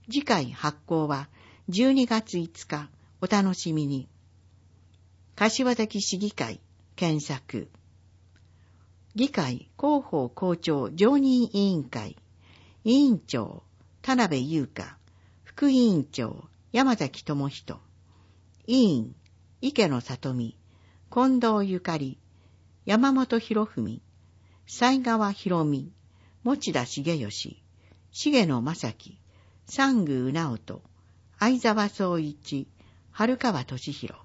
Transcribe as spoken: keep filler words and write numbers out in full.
次回発行はじゅうにがついつか、お楽しみに。柏崎市議会検索。議会広報校長常任委員会。委員長田辺優香。副委員長山崎智人。委員池野里美。近藤ゆかり。山本博文。西川博美。持田重義。重野正樹。三宮直人。相沢総一。春川俊弘。